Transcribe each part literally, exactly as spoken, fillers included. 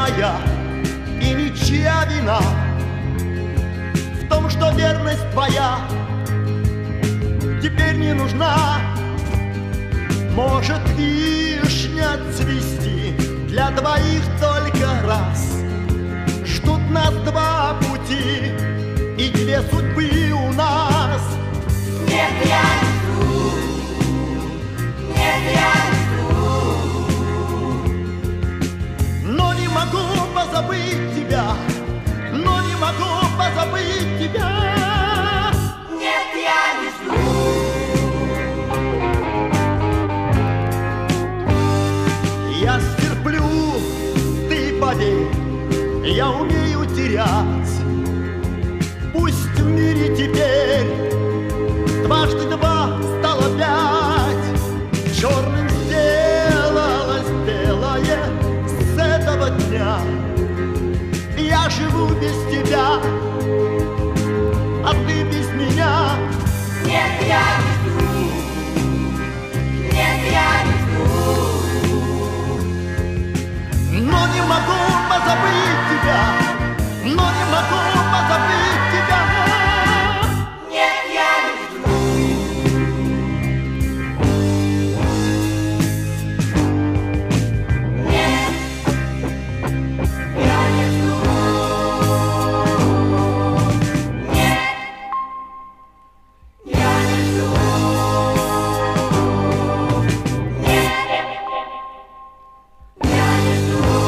твоя и ничья вина в том, что верность твоя теперь не нужна. Может вишня цвести для двоих только раз. Ждут нас два пути и две судьбы у нас. Нет, я не жду, нет, я не жду. Но не могу позабыть тебя, но не могу позабыть тебя. Нет, я не жду. Я стерплю, ты поверь, я умею терять. Пусть в мире теперь дважды два стало пять. Черным сделалось белое с этого дня. Я живу без тебя, а ты без меня. Нет, я не жду, нет, я не жду. Но не могу позабыть тебя, но не могу позабыть тебя. Нет, я не жду. Нет, я не жду. Нет, я не жду. Нет, я не жду.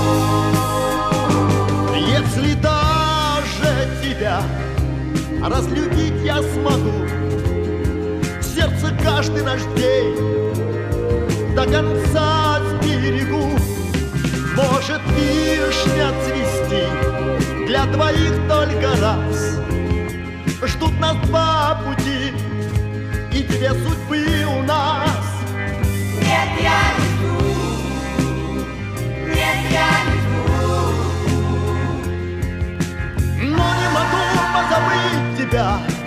Если даже тебя разлюбить я смогу, в сердце каждый наш день до конца сберегу. Может вишня цвести для двоих только раз. Ждут нас два пути и две судьбы у нас. Нет, я не жду. Нет, я не жду. Но не могу позабыть тебя,